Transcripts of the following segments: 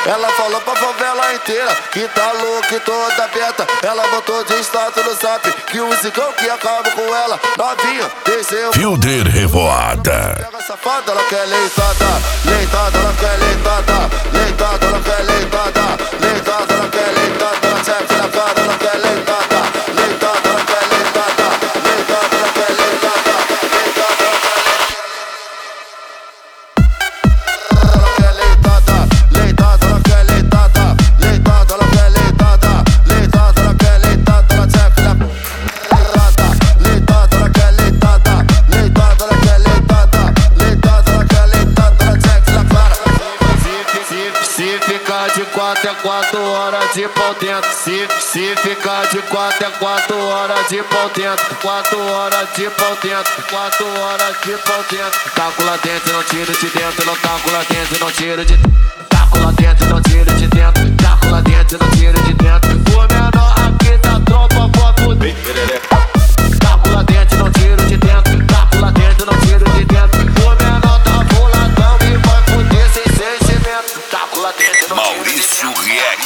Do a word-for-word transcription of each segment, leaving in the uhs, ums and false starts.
Ela falou pra favela inteira que tá louca e toda aberta. Ela botou de status no zap que o zigão que acaba com ela. Novinha, desceu. Fielder Revoada. Pega safada, ela quer leitada. Leitada, ela quer leitada. Leitada, ela quer leitada. Leitada, ela quer leitada. Ela serve na cara, ela quer leitada. Leitada, ela quer leitada. Leitada, ela quer leitada. Leitada, ela quer leitada. Leitada, ela quer leitada. Leitada, ela quer leitada. Leitada, ela quer leitada. Ela serve na leitada. Leitada, ela quer leitada. Leitada, ela quer leitada. Leitada, ela quer leitada. Ela serve na cara. Se ficar de quatro é quatro horas de pau dentro. Se, se ficar de quatro é quatro horas de pau dentro. Quatro horas de pau dentro. Quatro horas de pau dentro. Taco lá dentro, não tiro de dentro. Não taco lá dentro, não tiro de taco lá dentro, não tiro de dentro. Taco lá dentro, não tiro de dentro. O menor aqui da tropa, pode fuder. Taco lá dentro, não tiro de dentro. Taco lá dentro, não tiro de dentro. O menor tá boladão e vai fuder sem sentimento. Taco lá dentro, não Maurício Riek.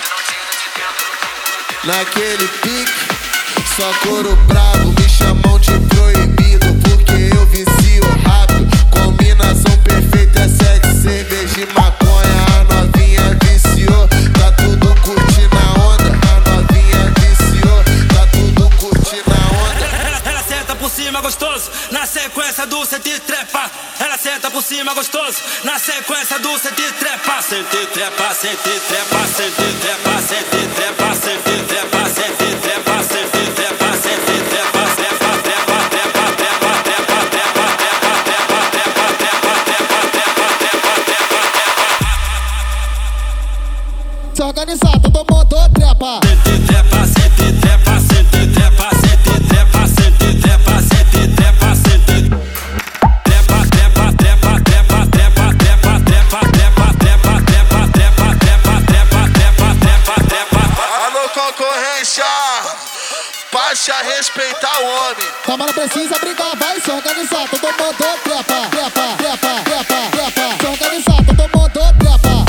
naquele pique, só couro bravo, me chamam de proibido, porque eu vicio rápido. Combinação perfeita é sexo, cerveja e maconha. A novinha viciou, tá tudo curtindo a onda. A novinha viciou, tá tudo curtindo a onda. Ela, ela senta por cima gostoso, na sequência do sente trepa. Ela senta por cima gostoso, na sequência do sente trepa. Sente trepa, sente trepa, sente trepa, sente trepa, sente trepa, sente trepa, sente trepa, sente trepa, trepa, trepa, trepa, trepa, trepa, trepa, trepa, trepa, trepa, trepa, trepa, trepa, trepa. Se organizar, todo mundo trepa. Sente trepa, sente trepa, sente trepa, sente trepa, sente trepa, sente trepa, sente trepa, trepa, trepa, trepa, trepa, trepa, trepa, trepa, trepa, trepa, trepa, trepa, trepa, trepa, trepa, trepa. Alô, concorrência, baixa respeitar o homem. Calma, não precisa brigar, vai se organizar, todo mundo trepa. Trepa, trepa, trepa, trepa. Se organizar, todo mundo trepa.